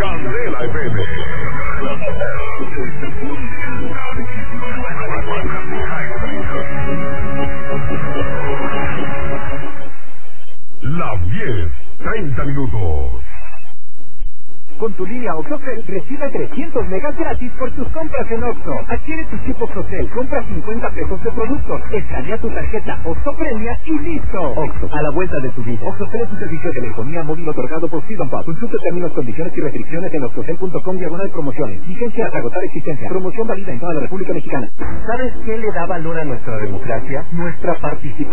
Candela FM. Las 10:30 minutos. Con tu línea OXXOCEL recibe 300 megas gratis por tus compras en OXXO. Adquiere tu chip OXXOCEL, compra 50 pesos de productos, escanea tu tarjeta OXXO Premia y listo. OXXO, a la vuelta de tu vida. OXXOCEL es un servicio de telefonía móvil otorgado por Freedom Pub. Consulta términos, condiciones y restricciones en oxxocel.com/promociones. Vigencia hasta agotar existencia. Promoción válida en toda la República Mexicana. ¿Sabes qué le da valor a nuestra democracia? Nuestra participación.